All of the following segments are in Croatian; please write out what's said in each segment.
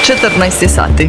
14 je sati.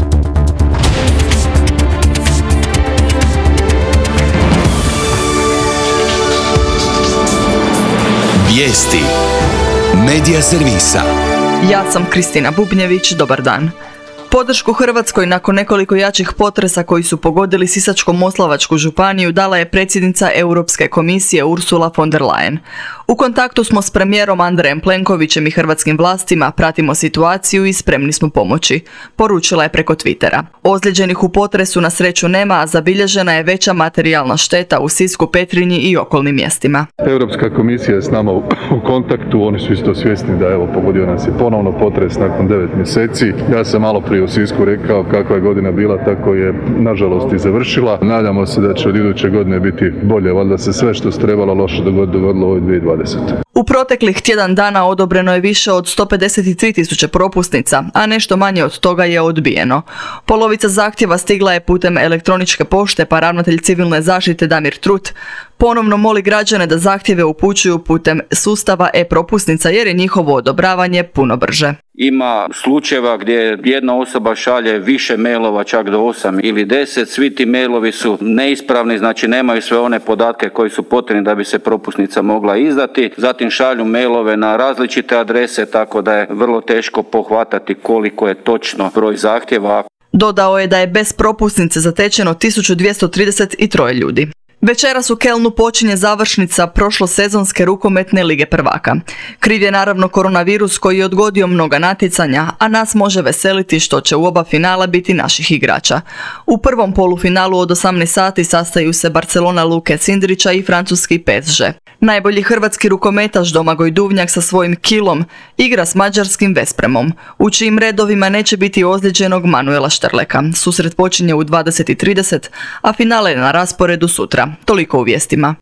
Vijesti Medija servisa. Ja sam Kristina Bubnjević, dobar dan. Podršku Hrvatskoj nakon nekoliko jačih potresa koji su pogodili Sisačko-moslavačku županiju dala je predsjednica Europske komisije Ursula von der Leyen. U kontaktu smo s premijerom Andrejem Plenkovićem i hrvatskim vlastima, pratimo situaciju i spremni smo pomoći, poručila je preko Twittera. Ozlijeđenih u potresu na sreću nema, a zabilježena je veća materijalna šteta u Sisku, Petrinji i okolnim mjestima. Europska komisija je s nama u kontaktu, oni su isto svjesni da pogodio nas je ponovno potres nakon 9 mjeseci. Ja sam malo prije u Sisku rekao kakva je godina bila, tako je nažalost i završila. Nadamo se da će od iduće godine biti bolje, valjda se sve što se trebalo loše dogodilo u ovoj 2020. U proteklih tjedan dana odobreno je više od 153.000 propusnica, a nešto manje od toga je odbijeno. Polovica zahtjeva stigla je putem elektroničke pošte, pa ravnatelj civilne zaštite Damir Trut ponovno moli građane da zahtjeve upućuju putem sustava e-propusnica jer je njihovo odobravanje puno brže. Ima slučajeva gdje jedna osoba šalje više mailova, čak do 8 ili 10, svi ti mailovi su neispravni, znači nemaju sve one podatke koji su potrebni da bi se propusnica mogla izdati. Zatim šalju mailove na različite adrese, tako da je vrlo teško pohvatati koliko je točno broj zahtjeva. Dodao je da je bez propusnice zatečeno 1233 ljudi. Večeras u Kelnu počinje završnica prošlosezonske rukometne lige prvaka. Kriv je naravno koronavirus koji je odgodio mnoga natjecanja, a nas može veseliti što će u oba finala biti naših igrača. U prvom polufinalu od 18 sati sastaju se Barcelona Luke Cindrića i francuski PSG. Najbolji hrvatski rukometaš Domagoj Duvnjak sa svojim kilom igra s mađarskim Vespremom, u čijim redovima neće biti ozlijeđenog Manuela Štrleka. Susret počinje u 20:30, a finale je na rasporedu sutra. Toliko u vijestima.